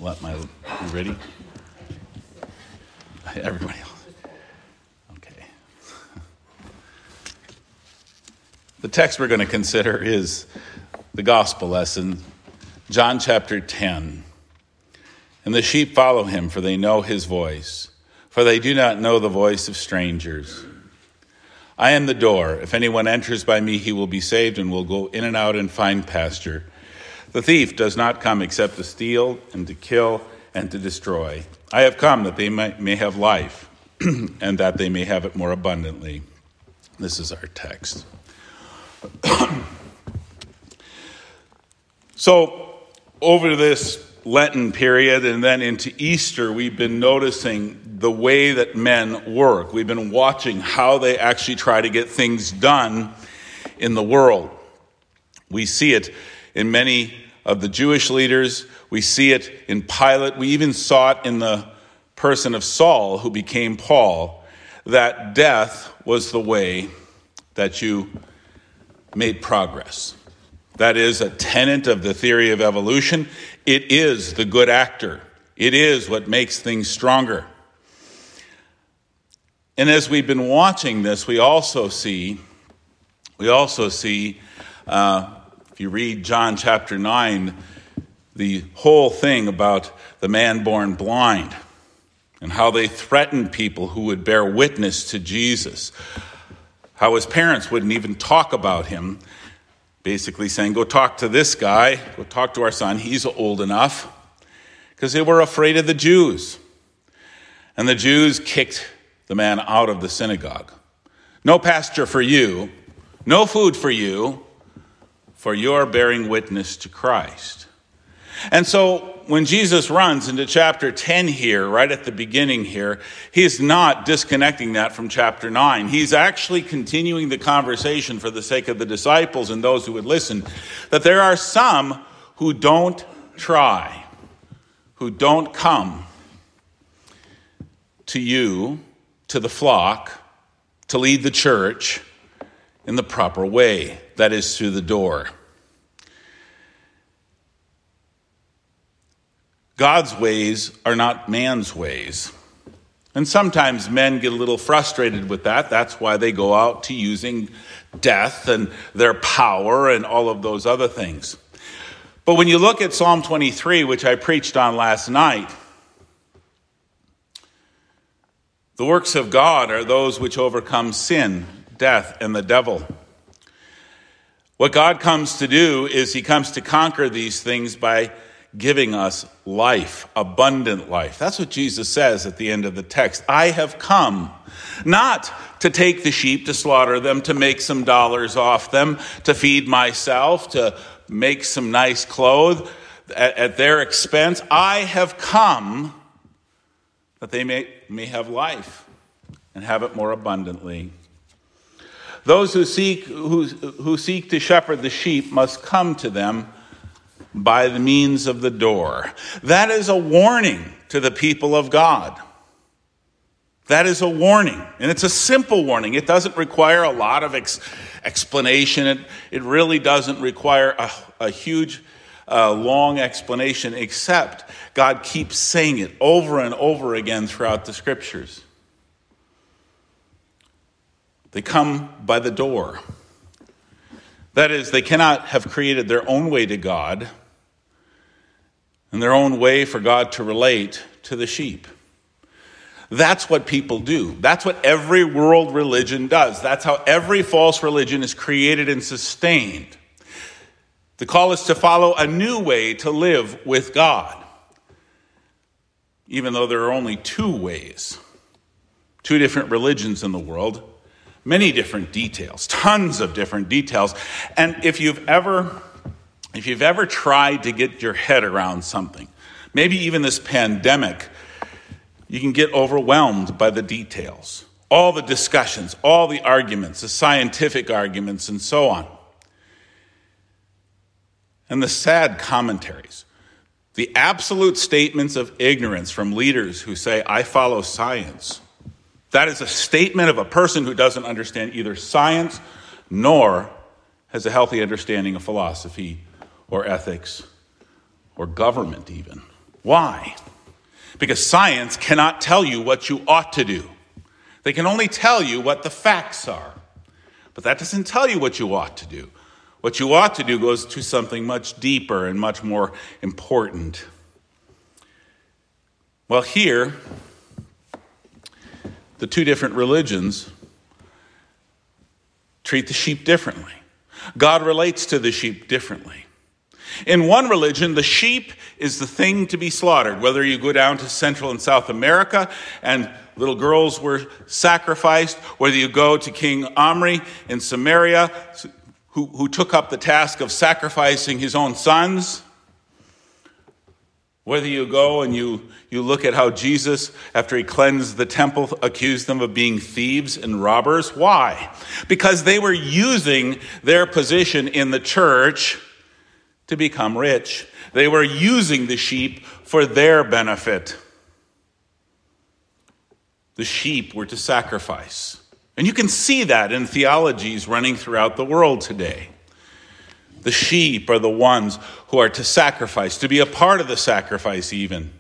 You ready? Everybody else. Okay. The text we're going to consider is the gospel lesson, John chapter 10. And the sheep follow him, for they know his voice, for they do not know the voice of strangers. I am the door. If anyone enters by me, he will be saved and will go in and out and find pasture. The thief does not come except to steal and to kill and to destroy. I have come that they may have life and that they may have it more abundantly. This is our text. So over this Lenten period and then into Easter, we've been noticing the way that men work. We've been watching how they actually try to get things done in the world. We see it in many of the Jewish leaders. We see it in Pilate. We even saw it in the person of Saul, who became Paul, that death was the way that you made progress. That is a tenet of the theory of evolution. It is the good actor. It is what makes things stronger. And as we've been watching this, we also see, if you read John chapter 9, the whole thing about the man born blind and how they threatened people who would bear witness to Jesus, how his parents wouldn't even talk about him, basically saying, go talk to this guy, go talk to our son, he's old enough, because they were afraid of the Jews. And the Jews kicked the man out of the synagogue. No pasture for you, no food for you, for you're bearing witness to Christ. And so when Jesus runs into chapter 10 here, right at the beginning here, he's not disconnecting that from chapter 9. He's actually continuing the conversation for the sake of the disciples and those who would listen, that there are some who don't try, who don't come to you, to the flock, to lead the church in the proper way, that is through the door. God's ways are not man's ways. And sometimes men get a little frustrated with that. That's why they go out to using death and their power and all of those other things. But when you look at Psalm 23, which I preached on last night, the works of God are those which overcome sin, death, and the devil. What God comes to do is he comes to conquer these things by giving us life, abundant life. That's what Jesus says at the end of the text. I have come not to take the sheep, to slaughter them, to make some dollars off them, to feed myself, to make some nice clothes at their expense. I have come that they may have life and have it more abundantly. Those who seek to shepherd the sheep must come to them by the means of the door. That is a warning to the people of God. That is a warning, and it's a simple warning. It doesn't require a lot of explanation. It really doesn't require a huge, long explanation, except God keeps saying it over and over again throughout the scriptures. They come by the door. That is, they cannot have created their own way to God and their own way for God to relate to the sheep. That's what people do. That's what every world religion does. That's how every false religion is created and sustained. The call is to follow a new way to live with God, even though there are only two ways, two different religions in the world, many different details, tons of different details. And if you've ever tried to get your head around something, maybe even this pandemic, you can get overwhelmed by the details, all the discussions, all the arguments, the scientific arguments, and so on. And the sad commentaries, the absolute statements of ignorance from leaders who say, I follow science. That is a statement of a person who doesn't understand either science nor has a healthy understanding of philosophy or ethics or government even. Why? Because science cannot tell you what you ought to do. They can only tell you what the facts are. But that doesn't tell you what you ought to do. What you ought to do goes to something much deeper and much more important. Well, here, the two different religions treat the sheep differently. God relates to the sheep differently. In one religion, the sheep is the thing to be slaughtered. Whether you go down to Central and South America and little girls were sacrificed, whether you go to King Omri in Samaria, who took up the task of sacrificing his own sons, whether you go and you look at how Jesus, after he cleansed the temple, accused them of being thieves and robbers. Why? Because they were using their position in the church to become rich. They were using the sheep for their benefit. The sheep were to sacrifice. And you can see that in theologies running throughout the world today. The sheep are the ones who are to sacrifice, to be a part of the sacrifice even.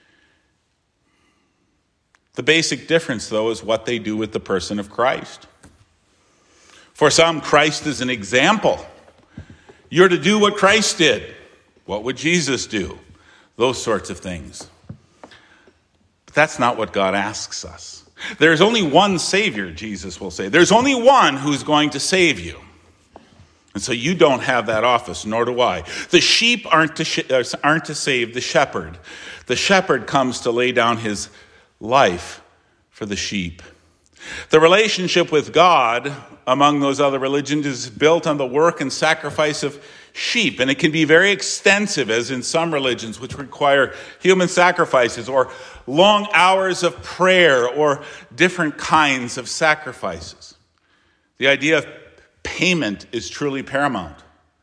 The basic difference, though, is what they do with the person of Christ. For some, Christ is an example. You're to do what Christ did. What would Jesus do? Those sorts of things. But that's not what God asks us. There's only one Savior, Jesus will say. There's only one who's going to save you. And so you don't have that office, nor do I. The sheep aren't to save the shepherd. The shepherd comes to lay down his life for the sheep. The relationship with God among those other religions is built on the work and sacrifice of sheep. And it can be very extensive, as in some religions, which require human sacrifices or long hours of prayer or different kinds of sacrifices. The idea of payment is truly paramount.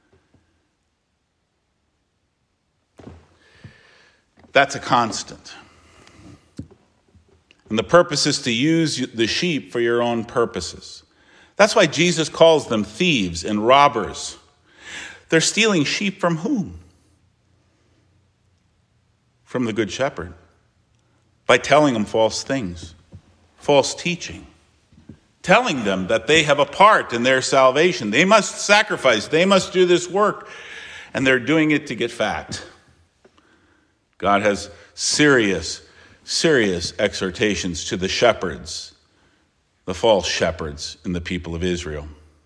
That's a constant. And the purpose is to use the sheep for your own purposes. That's why Jesus calls them thieves and robbers. They're stealing sheep from whom? From the Good Shepherd. By telling them false things, false teaching. Telling them that they have a part in their salvation. They must sacrifice. They must do this work. And they're doing it to get fat. God has serious exhortations to the shepherds, the false shepherds in the people of Israel.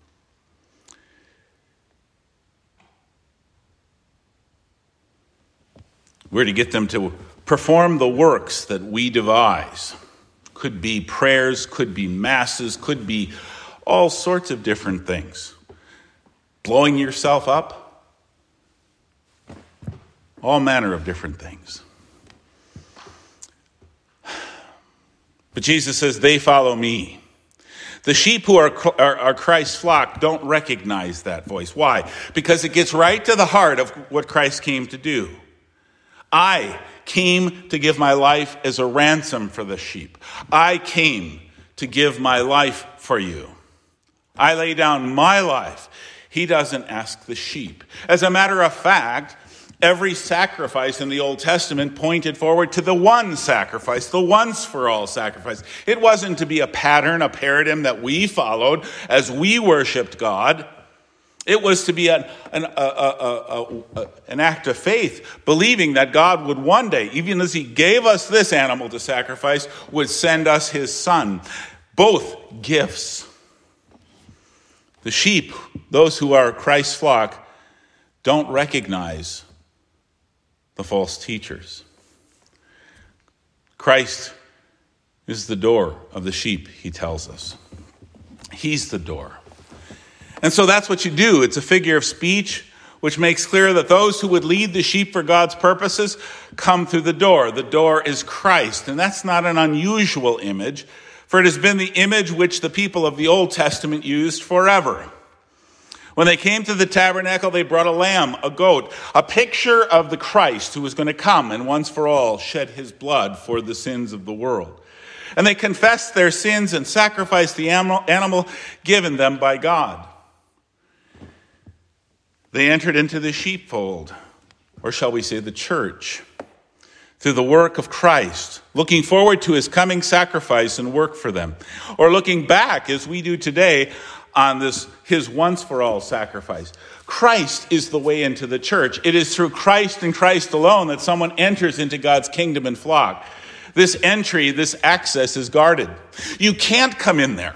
We're to get them to perform the works that we devise. Could be prayers, could be masses, could be all sorts of different things. Blowing yourself up. All manner of different things. But Jesus says, they follow me. The sheep who are Christ's flock don't recognize that voice. Why? Because it gets right to the heart of what Christ came to do. I came to give my life as a ransom for the sheep. I came to give my life for you. I lay down my life. He doesn't ask the sheep. As a matter of fact, every sacrifice in the Old Testament pointed forward to the one sacrifice, the once-for-all sacrifice. It wasn't to be a pattern, a paradigm that we followed as we worshiped God. It was to be an act of faith, believing that God would one day, even as he gave us this animal to sacrifice, would send us his son. Both gifts. The sheep, those who are Christ's flock, don't recognize the false teachers. Christ is the door of the sheep, he tells us. He's the door. And so that's what you do. It's a figure of speech which makes clear that those who would lead the sheep for God's purposes come through the door. The door is Christ. And that's not an unusual image, for it has been the image which the people of the Old Testament used forever. When they came to the tabernacle, they brought a lamb, a goat, a picture of the Christ who was going to come and once for all shed his blood for the sins of the world. And they confessed their sins and sacrificed the animal given them by God. They entered into the sheepfold, or shall we say the church. through the work of Christ, looking forward to his coming sacrifice and work for them, or looking back as we do today on his once-for-all sacrifice. Christ is the way into the church. It is through Christ and Christ alone that someone enters into God's kingdom and flock. This entry, this access is guarded. You can't come in there.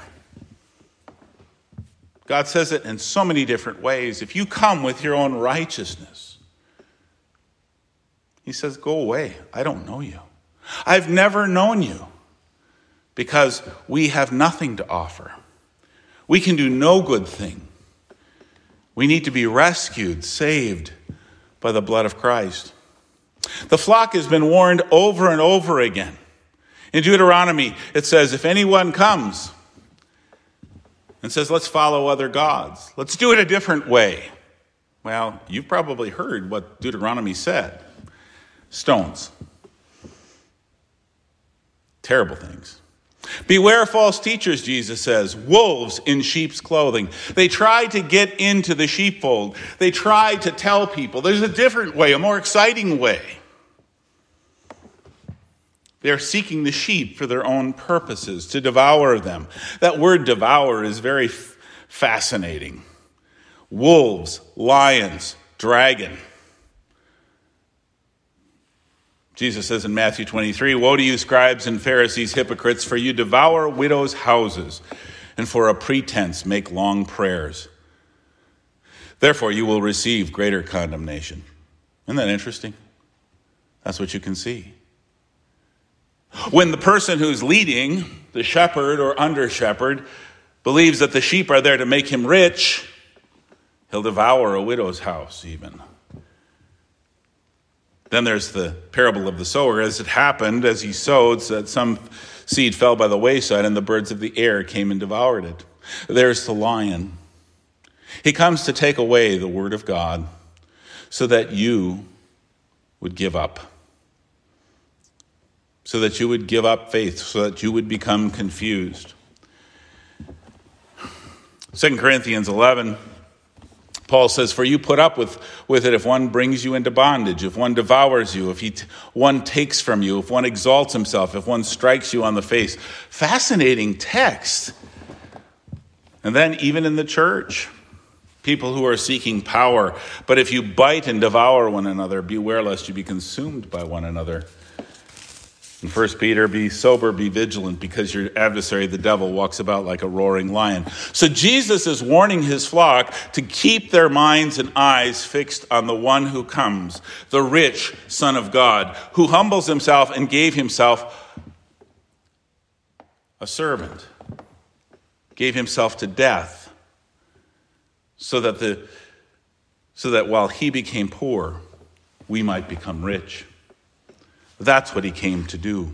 God says it in so many different ways. If you come with your own righteousness, he says, go away. I don't know you. I've never known you, because we have nothing to offer. We can do no good thing. We need to be rescued, saved by the blood of Christ. The flock has been warned over and over again. In Deuteronomy, it says, if anyone comes and says, let's follow other gods, let's do it a different way. Well, you've probably heard what Deuteronomy said. Stones. Terrible things. Beware false teachers, Jesus says, wolves in sheep's clothing. They try to get into the sheepfold. They try to tell people there's a different way, a more exciting way. They're seeking the sheep for their own purposes, to devour them. That word devour is very fascinating. Wolves, lions, dragon. Jesus says in Matthew 23, woe to you, scribes and Pharisees, hypocrites, for you devour widows' houses, and for a pretense make long prayers. Therefore you will receive greater condemnation. Isn't that interesting? That's what you can see. When the person who's leading, the shepherd or under shepherd, believes that the sheep are there to make him rich, he'll devour a widow's house even. Then there's the parable of the sower. As it happened, as he sowed, so that some seed fell by the wayside and the birds of the air came and devoured it. There's the lion. He comes to take away the word of God so that you would give up. So that you would give up faith, so that you would become confused. 2 Corinthians 11, Paul says, for you put up with it if one brings you into bondage, if one devours you, if one takes from you, if one exalts himself, if one strikes you on the face. Fascinating text. And then even in the church, people who are seeking power. But if you bite and devour one another, beware lest you be consumed by one another. In 1 Peter, be sober, be vigilant, because your adversary, the devil, walks about like a roaring lion. So Jesus is warning his flock to keep their minds and eyes fixed on the one who comes, the rich Son of God, who humbles himself and gave himself a servant, gave himself to death, so that while he became poor, we might become rich. That's what he came to do.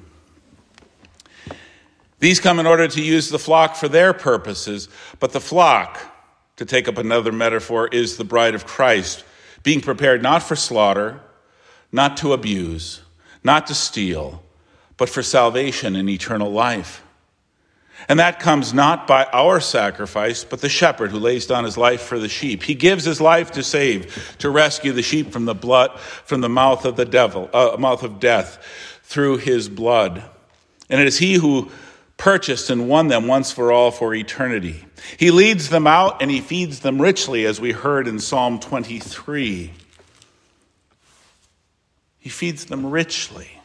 These come in order to use the flock for their purposes, but the flock, to take up another metaphor, is the bride of Christ, being prepared not for slaughter, not to abuse, not to steal, but for salvation and eternal life. And that comes not by our sacrifice, but the shepherd who lays down his life for the sheep. He gives his life to save, to rescue the sheep from the blood, from the mouth of the devil, mouth of death, through his blood. And it is he who purchased and won them once for all for eternity. He leads them out and he feeds them richly, as we heard in Psalm 23. He feeds them richly.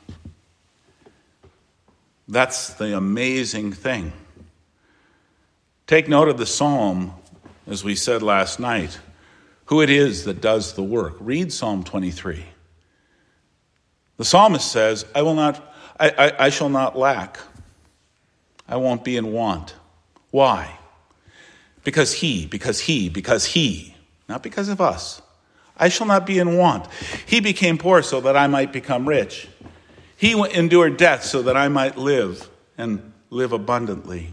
That's the amazing thing. Take note of the psalm, as we said last night, who it is that does the work. Read Psalm 23. The psalmist says, I shall not lack. I won't be in want. Why? Because he, not because of us. I shall not be in want. He became poor so that I might become rich. He endured death so that I might live and live abundantly.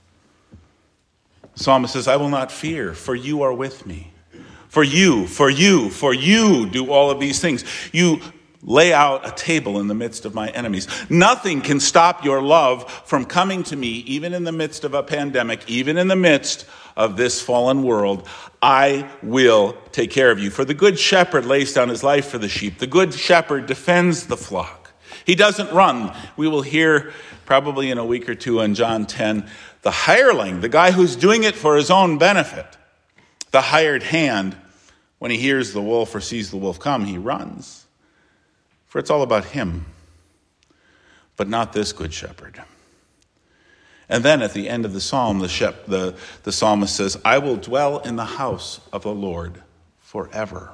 The psalmist says, I will not fear, for you are with me. For you do all of these things. You lay out a table in the midst of my enemies. Nothing can stop your love from coming to me, even in the midst of a pandemic, even in the midst of this fallen world. I will take care of you. For the good shepherd lays down his life for the sheep. The good shepherd defends the flock. He doesn't run. We will hear probably in a week or two in John 10, the hireling, the guy who's doing it for his own benefit, the hired hand, when he hears the wolf or sees the wolf come, he runs. For it's all about him, but not this good shepherd. And then at the end of the psalm, the psalmist says, I will dwell in the house of the Lord forever.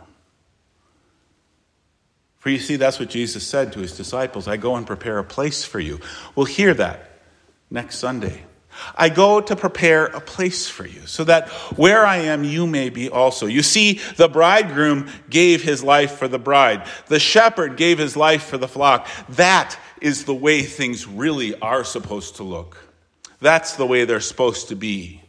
For you see, that's what Jesus said to his disciples. I go and prepare a place for you. We'll hear that next Sunday. I go to prepare a place for you, so that where I am, you may be also. You see, the bridegroom gave his life for the bride. The shepherd gave his life for the flock. That is the way things really are supposed to look. That's the way they're supposed to be.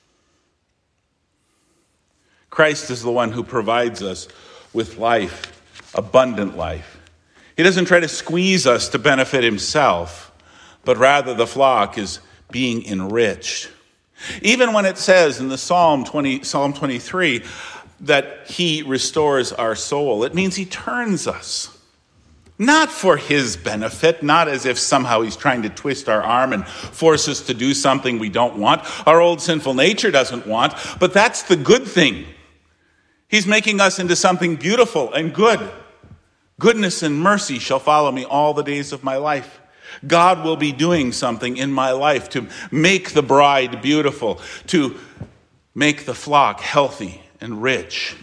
Christ is the one who provides us with life, abundant life. He doesn't try to squeeze us to benefit himself, but rather the flock is being enriched. Even when it says in the Psalm 23 that he restores our soul, it means he turns us. Not for his benefit, not as if somehow he's trying to twist our arm and force us to do something we don't want, our old sinful nature doesn't want, but that's the good thing. He's making us into something beautiful and good. Goodness and mercy shall follow me all the days of my life. God will be doing something in my life to make the bride beautiful, to make the flock healthy and rich.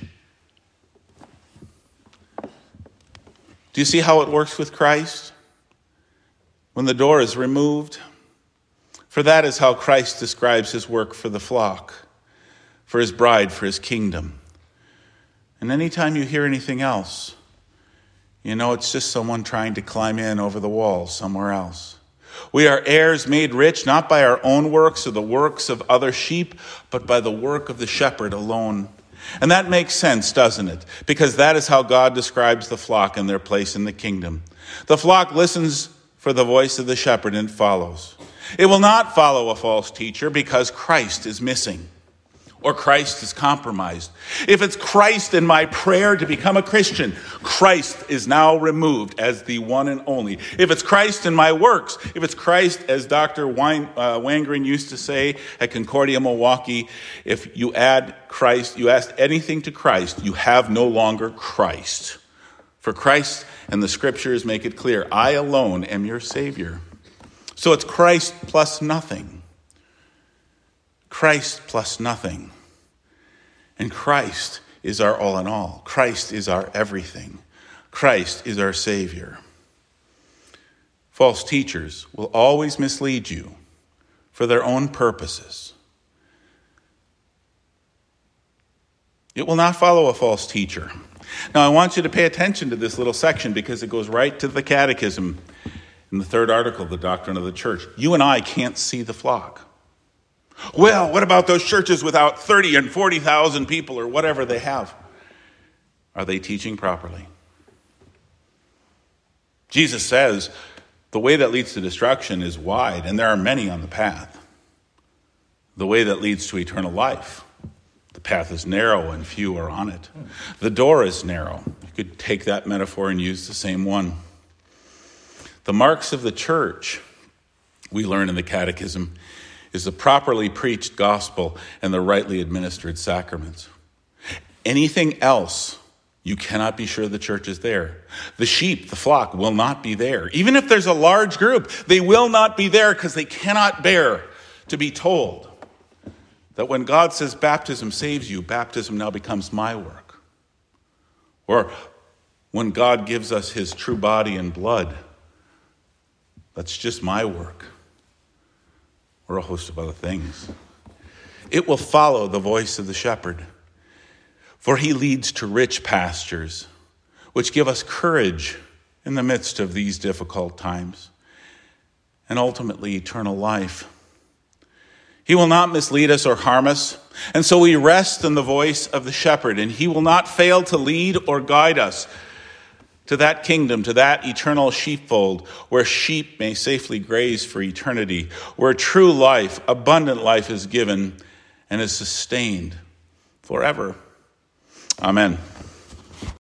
Do you see how it works with Christ? When the door is removed? For that is how Christ describes his work for the flock, for his bride, for his kingdom. And anytime you hear anything else, you know it's just someone trying to climb in over the wall somewhere else. We are heirs made rich, not by our own works or the works of other sheep, but by the work of the shepherd alone. And that makes sense, doesn't it? Because that is how God describes the flock and their place in the kingdom. The flock listens for the voice of the shepherd and follows. It will not follow a false teacher because Christ is missing or Christ is compromised. If it's Christ in my prayer to become a Christian, Christ is now removed as the one and only. If it's Christ in my works, if it's Christ, as Dr. Wangren used to say at Concordia, Milwaukee, if you add Christ, you add anything to Christ, you have no longer Christ. For Christ and the scriptures make it clear, I alone am your Savior. So it's Christ plus nothing. Christ plus nothing. And Christ is our all in all. Christ is our everything. Christ is our Savior. False teachers will always mislead you for their own purposes. It will not follow a false teacher. Now, I want you to pay attention to this little section because it goes right to the catechism in the third article of the Doctrine of the Church. You and I can't see the flock. Well, what about those churches without 30 and 40,000 people or whatever they have? Are they teaching properly? Jesus says the way that leads to destruction is wide, and there are many on the path. The way that leads to eternal life, the path is narrow and few are on it. The door is narrow. You could take that metaphor and use the same one. The marks of the church, we learn in the catechism, is the properly preached gospel and the rightly administered sacraments. Anything else, you cannot be sure the church is there. The sheep, the flock, will not be there. Even if there's a large group, they will not be there because they cannot bear to be told that when God says baptism saves you, baptism now becomes my work. Or when God gives us his true body and blood, that's just my work. Or a host of other things. It will follow the voice of the shepherd, for he leads to rich pastures, which give us courage in the midst of these difficult times, and ultimately eternal life. He will not mislead us or harm us, and so we rest in the voice of the shepherd, and he will not fail to lead or guide us to that kingdom, to that eternal sheepfold where sheep may safely graze for eternity, where true life, abundant life is given and is sustained forever. Amen.